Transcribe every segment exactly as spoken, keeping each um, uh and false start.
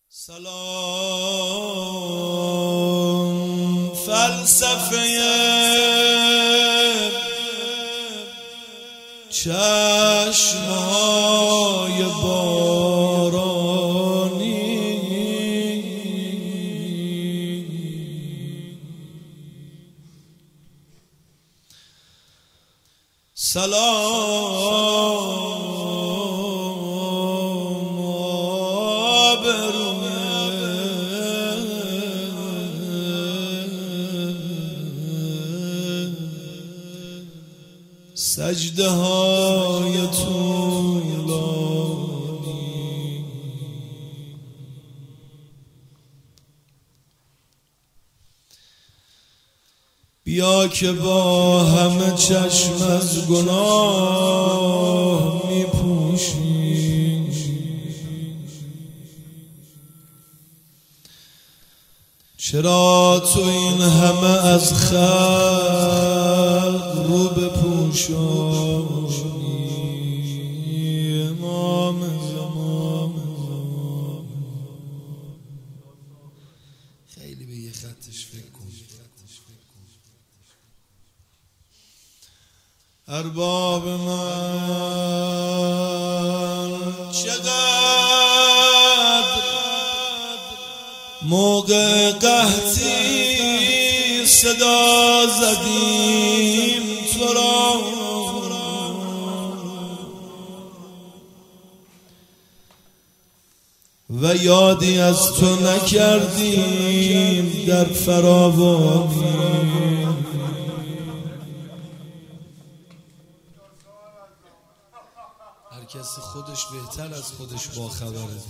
سلام فلسفه چشمهای بارانی، سلام سجده های طولانی، بیا که با همه چشم از گناه می پوشیم، چرا تو این همه از خلق رو بپوشانی؟ امام زمان خیلی به یه خطش فکر کن. ارباب من چقدر موقع قحطی صدا زدیم تو را، و یادی از تو نکردیم در فراوانی. هر کسی خودش بهتر از خودش باخبره.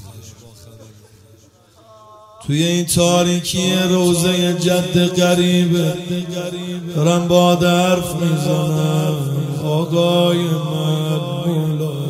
توی این تاریکی روزه جد غریبه دارم با حرف میزنم. آقای من مولا،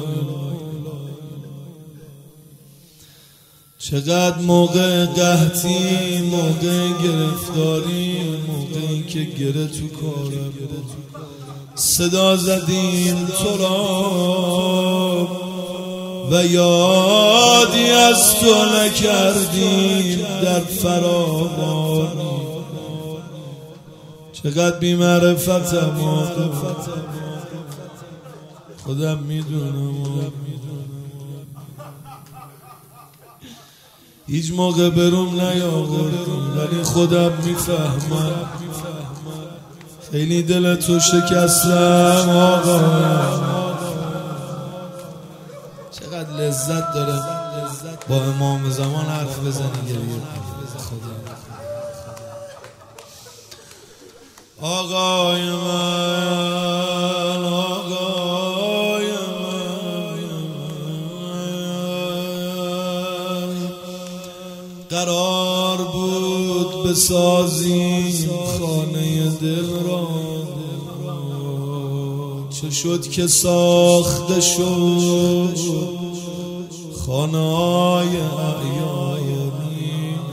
چقدر موقع قحطی، موقع گرفتاری، موقعی که گره تو کارم صدا زدیم تو را، و یادی از تو نکردیم در فراوانی. چقدر بی معرفتم آقا، خودم میدونم، هیچ موقع بروم نیاوردم، ولی خودم میفهمم خیلی دل تو شکستم آقا. چقدر لذت داره با امام زمان حرف بزنی، گریه خدا. آقای من، آقای من، قرار بود بسازیم خانه دل را، چه شد که ساخته شد خانه های اعیانی.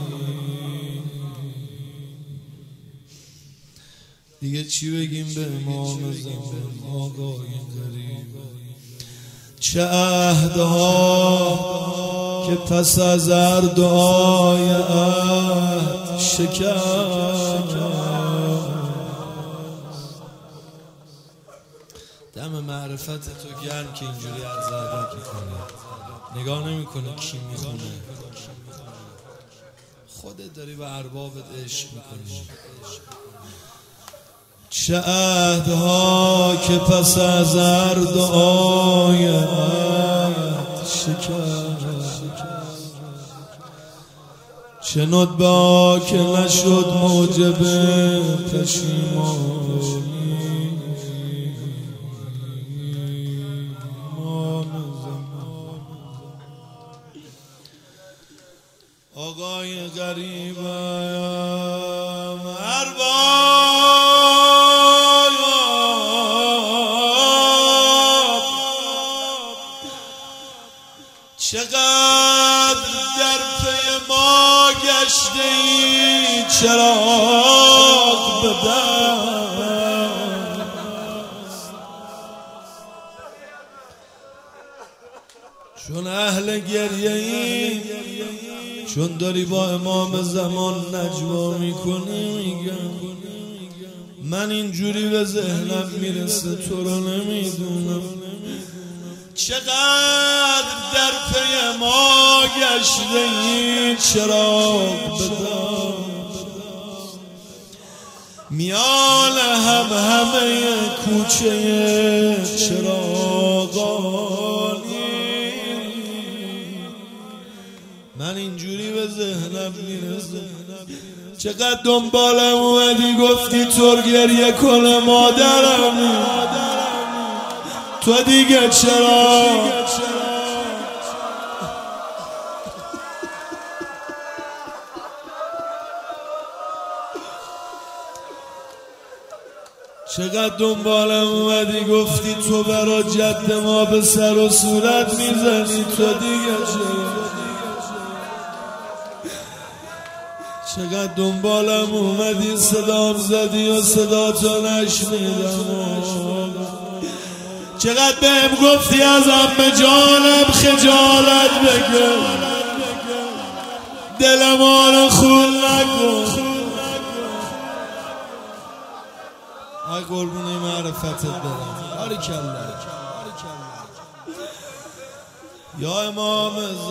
دیگه چی بگیم به امام زمان آقای غریب؟ چه عهدها که پس از هر دعای عهد شکست. دم معرفت تو گرم که اینجوری عرض ادب میکنه، نگاه نمیکنه کی میخونه، خودت داری به اربابت عشق میکنی. چه عهدها که پس از هر دعای عهد شکست، چه ندبه که نشد موجب پشیمانی. آقای غریبم ارباب، چقدر در پی ما گشته ای چراغ به دست، چون اهل گریه ای چون داری با امام زمان نجوا میکنی میگم من اینجوری به ذهنم میرسه تو رو نمیدونم چقدر در پی ما گشته این چراغ بدار میان هم همه کوچه چراغانی من اینجوری به ذهنم میرسه چقدر دنبالم اومدی گفتی تو گریه کنه مادرم تو دیگه چرا چقدر دنبالم اومدی گفتی تو برا جد ما به سر و صورت میزنی تو دیگه چرا چقدر دنبالم اومدی صدام زدی و صدا تو نشنیدم چقدر بهم گفتی ازم به جانم خجالت بگیر دلم رو خون نکن ای قربونی معرفتت برم باریکالله یا امام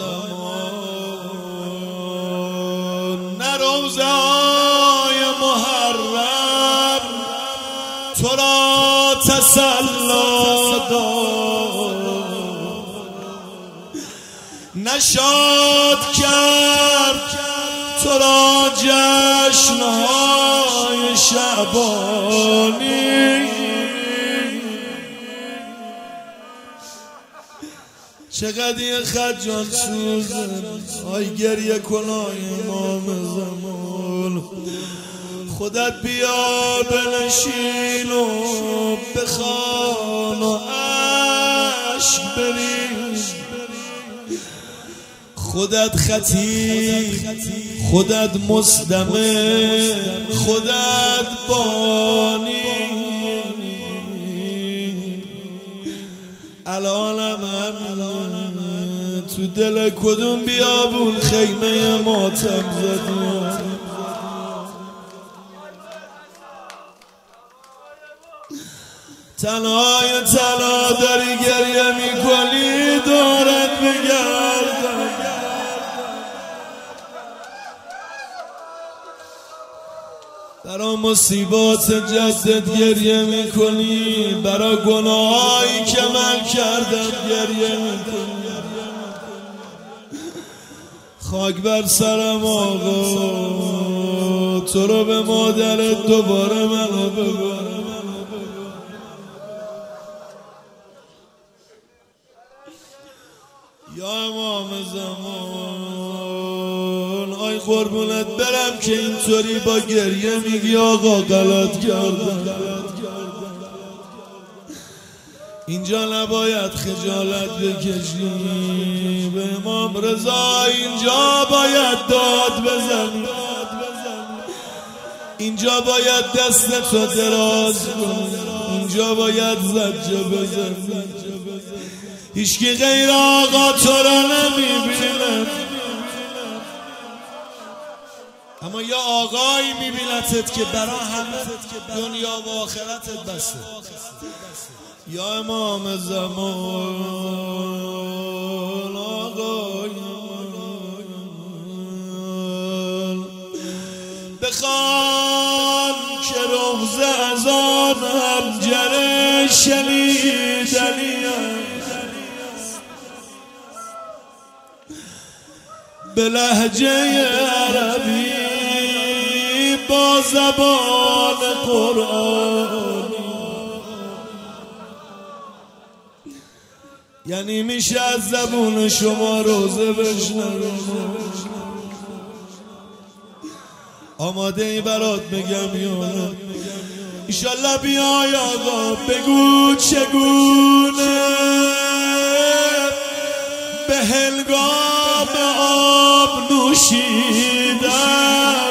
زمان نه روزه های محرم تو را تسلا داد نشاد کرد تو را جشنهای شعبانی چقدر این خط جان سوزه آی گریه کنای امام زمان خودت بیا بنشین و بخوان و عشق بریز خودت خطیب خودت مصدمه خودت بانی الانم همین تو دل کدوم بیابون خیمه ماتم زدی تنهای تنها داری گریه میکنی دارت بگردم برا مصیبات جدت گریه میکنی برا گناهایی که من کردم گریه میکنی خاک بر سرم آقا تو رو به مادرت دوباره منو ببر یا امام زمان آی قربونت برم که اینطوری با گریه میگی آقا غلط کردم اینجا نباید خجالت بکشی به امام رضا اینجا باید داد بزنی اینجا باید دست تو دراز کنی اینجا باید زجه بزنی هیچکی غیر آقا تو را نمیبینه اما یا آقایی میبینتت که برا همه دنیا و آخرتت بسته یا امام زمان آقای بخوان که روزه از آن حنجره شنیدنی به لهجه عربی با زبان قرآنی یعنی میشه از زبون شما روزه بشنویم آماده ای برات بگم یا نه ایشالله بیای آقا بگو چگونه به هنگام آب نوشیدن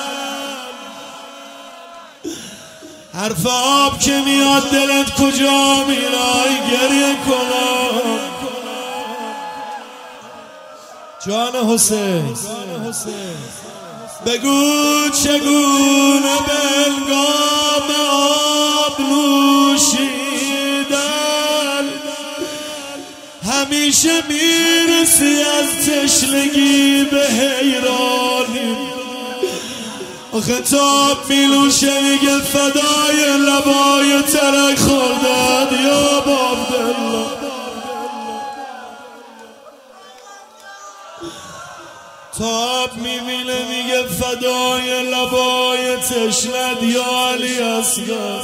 حرف آب که میاد دلت کجا میرای گریه کنم جان حسین بگو چگونه بلگام آب نوشیدن همیشه میرسی از تشنگی به حیرانی آخه تاب میلوشه میگه فدای لبای ترک خوردد یا عبدالله تاب میبینه میگه فدای لبای تشنت یا علی اصغر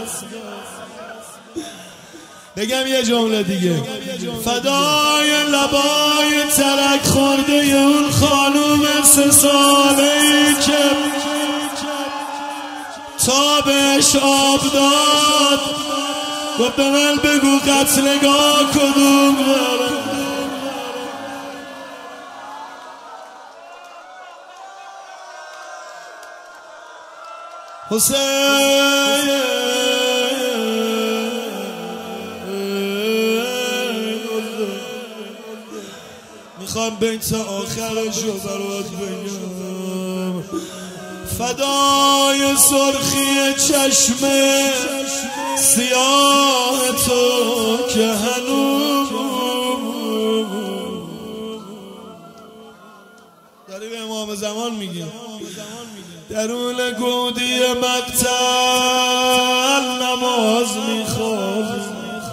بگم یه جمله دیگه فدای لبای ترک خورده اون خانوم سه ساله ای که تا بهش آب داد و به من بگو قتلگاه کدوم داره حسین میخوام بیت آخرشو برات بگم فدای سرخی چشم سیاه تو که هنوز داری به امام زمان میگیم درون گودی مقتل نماز میخواد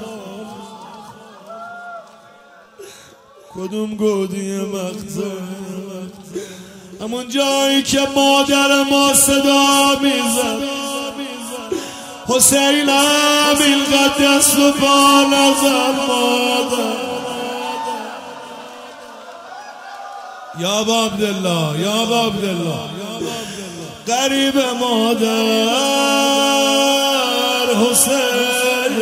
کدوم گودی مقتل همون جایی که مادر ما صدا میزد حسینم اینقدر دست و پا نزد مادر یا ابا عبدالله یا ابا عبدالله قریب مادر حسین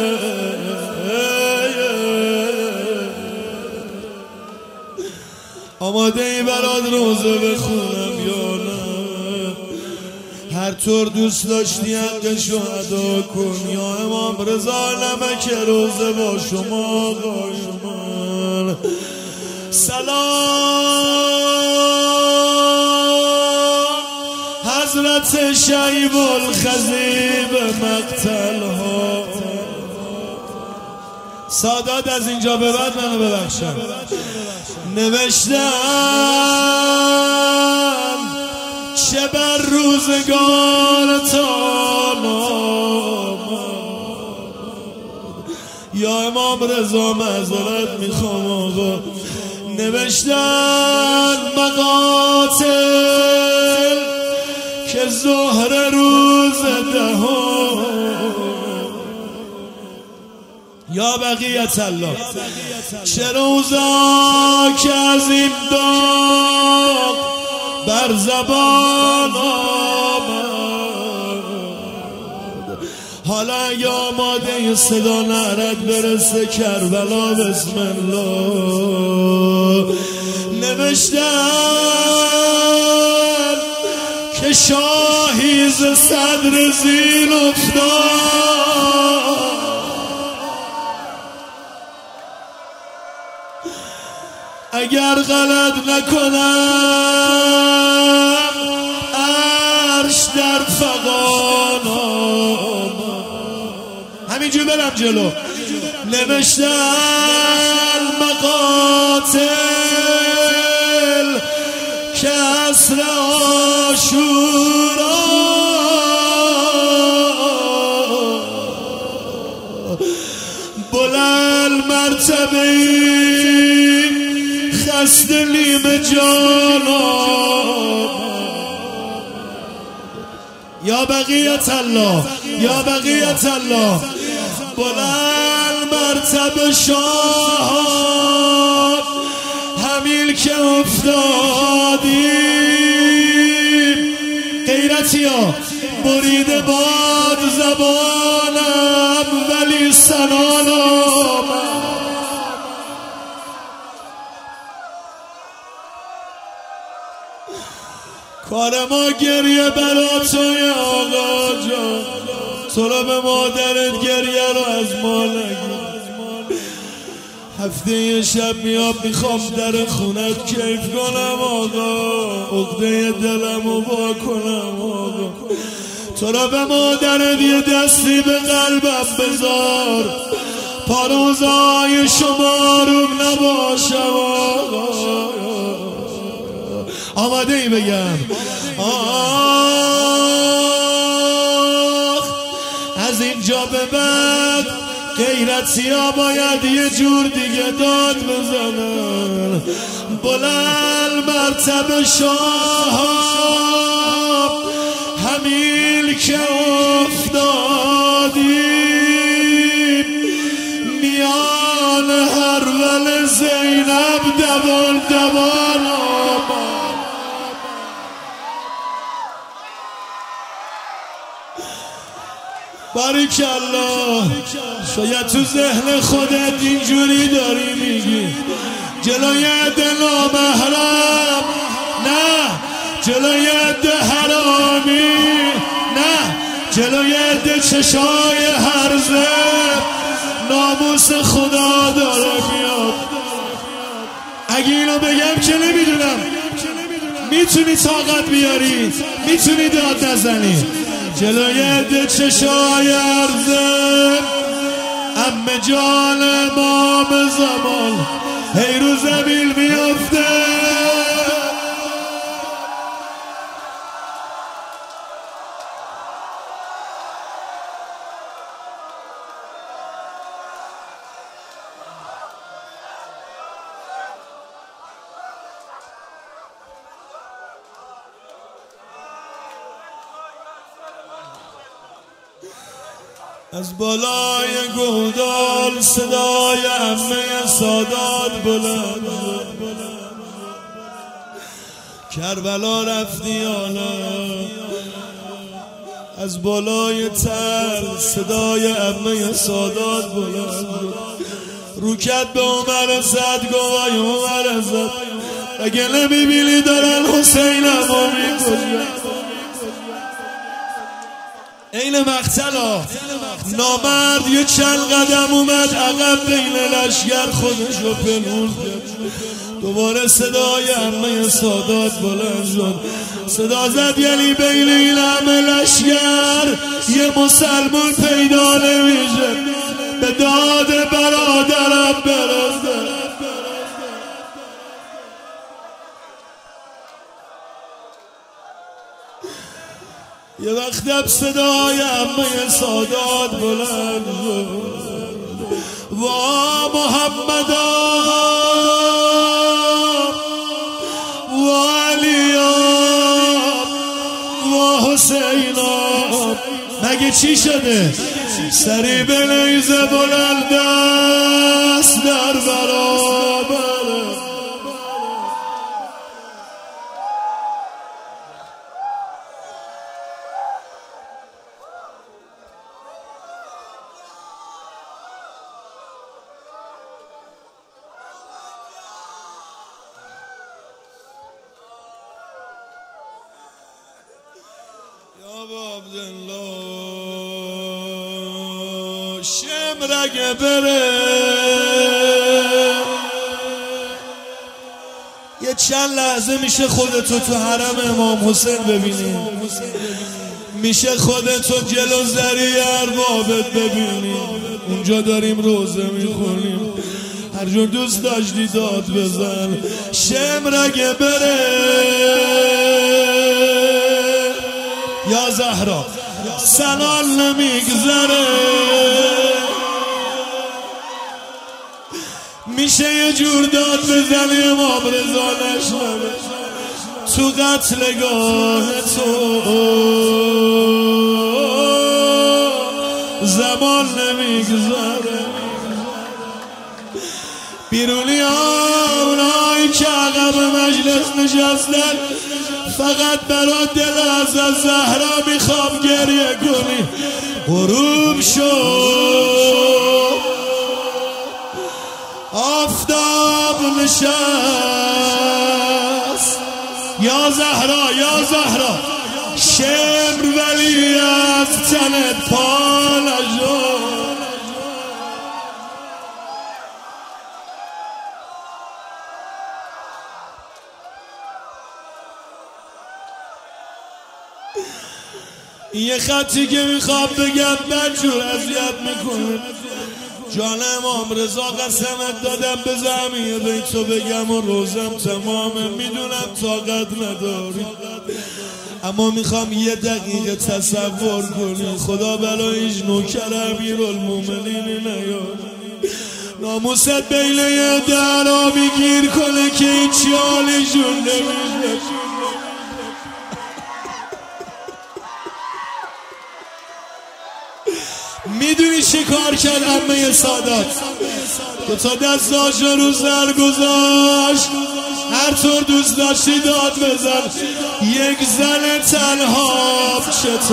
آماده ای برات روزه بخونم یا نه هر طور دوست داشتی حقشو ادا کن یا امام رضا نمک روزه با شما آقای من سلام حضرت شیب الخضیب مقتل ها سادات از اینجا به بعد منو ببخشن نوشتم چه بر روزگار تا یا امام رضا معذرت میخوام آقا نوشتن مقاتل که ظهر روز دهم یا بقیت الله چه روزا که از این داغ بر زبان آمد حالا اگه آماده صدا نرد برسه کربلا بسم الله نوشتم که شاهی ز صدر زین افتاد اگر غلط نکنم عرش در فغان همینجور برم جلو نوشتن مقاتل که عصر عاشورا بلند مرتبه خسته نیم جانا یا بقیت الله یا بقیت الله بلند مرتبه شاه همین که افتادیم غیرتی ها بریده باد زبانم ولی سنانم کار ما گریه برا توی آقا جان تو را به مادرت گریه رو از ما نگیر هفته یه شب میام میخوام در خونت کیف کنم آقا، عقده دلمو با کنم آقا. تو را به مادرت یه دستی به قلبم بذار، پاروزای شما روم نباشم آقا. آماده ای بگم آخ، از اینجا به بعد غیرتی ها باید یه جور دیگه داد بزنن. بلند مرتبه شاه همین که افتادیم، میان هر ول زینب دوان دوان آمد. باریکالله. شاید تو ذهن خودت اینجوری داری میگی جلوی دل نامحرم نه، جلوی ده حرامی نه، جلوی ده چشای هرزه ناموس خدا داره میاد. اگه اینو بگم که نمیدونم میتونی طاقت بیاری، میتونی داد نزنی. جلوی ده چشای هرزه امه جان امام زمان هی رو زمین میافته. از بالای گودال صدای عمه سادات بلند، کربلا رفتی آلا. از بالای تل صدای عمه سادات بلند، روکت به عمر زد گوای عمر زد. اگه نمیبینی دارن حسینم رو میکشن. این مقتلا نامرد یه چند قدم اومد عقب، بین لشگر خودش رو پنهون کرد. دوباره صدای عمه سادات بلند شد، صدا زد یعنی بین این همه لشگر یه مسلمان پیدا نمیشه به داد برادرم برسه. یه وقتم صدای عمه سادات بلند شد، وا محمدا وا علیا وا حسینا. مگه چی شده؟ سری به نیزه بلند است در برابر. یا عبدالله شمرگه بره یه چند لحظه میشه خودتو تو حرم امام حسین ببینی، میشه خودتو جلو زری اربابت ببینی. اونجا داریم روزه میخونیم، هر جور دوست داشتی داد بزن. شمرگه بره یا زهرا سنال نمیگذره، میشه یه جور داد بزنی امام رضا نشنوه تو قتلگاه تو. زمان نمیگذره. بیرونی ها اونایی که عقب مجلس نشستن فقط برا دل از زهرا میخوام گریه کنی. غروب شد آفتاب نشست، یا زهرا یا زهرا شمر ولی از تنت پا نشد. این یه خطی که میخوام بگم بدجور اذیت میکنه. جان امام رضا قسمت دادم به زمین بیتو بگم و روزم تمامه. میدونم طاقت نداری اما میخوام یه دقیقه تصور کنی خدا بلایش نوکر امیرالمومنین نیاد ناموست بین یه درا میگیر کنه که هیچی حالیشون نمیشه. میدونی چی کار کرد عمه سادات؟ دوتا دستاش رو سر گذاشت هر طور دوست داشتی داد بزن. یک زن تنها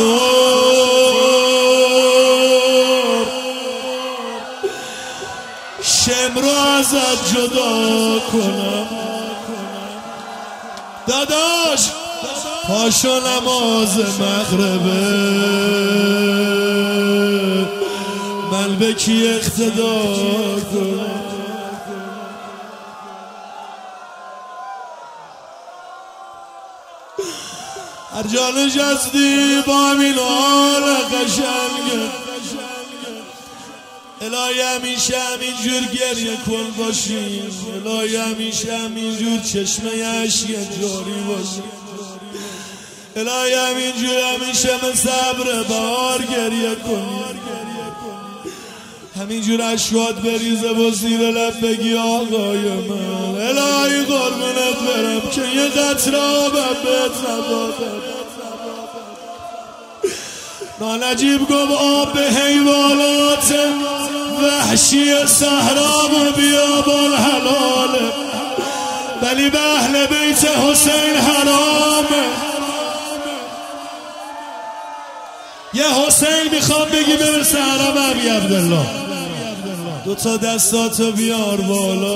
چطور شم رو ازت جدا کنم؟ داداش پاشو نماز مغربه من به کی اقتدا کنم؟ هر جا نشستی با همین حال قشنگه الهی همیشه همینجور گریه کن باشیم. الهی همیشه همینجور چشمه اشک جاری باشیم. الهی همینجور همیشه من صبر بهار گریه کنیم. همینجور اشکات بریزه و زیر لب بگی آقای من. الهی قربونت برم که یه قطره آبم بهت ندادم. نانجیب گفت آب به حیوانات وحشی صحرا و بیابان حلاله ولی به اهل بیت حسین حرامه. یه حسین میخوام بگی برسه حرم ابی عبدالله. دوتا دستاتو بیار بالا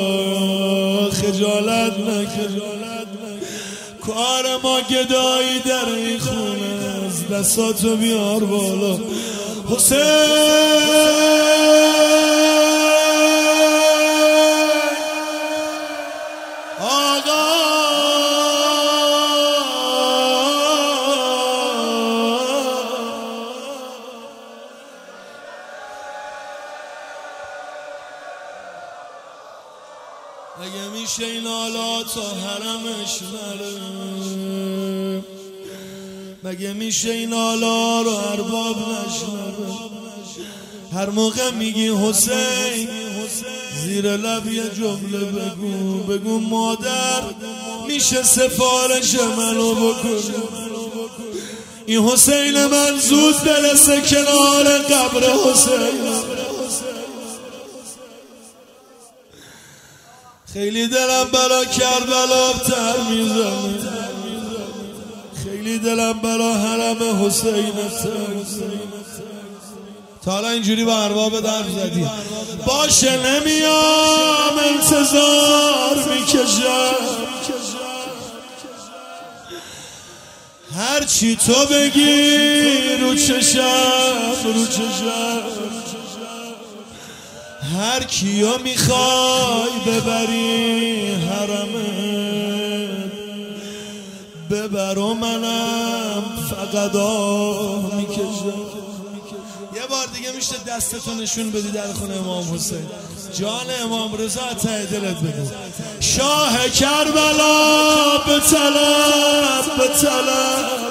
خجالت نکن. کار ما گدایی در این خونه است. دستاتو بیار بالا حسین. آقا اگه میشه این حالا تا حرمش نره مگه میشه این حالا رو ارباب نشنوه؟ هر موقع میگی حسین زیر لب یه جمله بگو بگو مادر میشه سفارش منو بکنه. این حسین من زود برسه کنار قبر حسین. خیلی دلم برا کربلا تر میزنه. خیلی دلم برا حرم حسین تر. تا حالا اینجوری با ارباب درد زدی؟ باشه نمیام انتظار میکشم هر چی تو بگی رو چشم رو چشم. هر کیو میخوای ببری حرمت ببر و منم فقط آه میکشم. یه بار دیگه میشه دستتو نشون بدی در خونه امام حسین. جان امام رضا ته دلت بگو شاه کربلا به طلب به طلب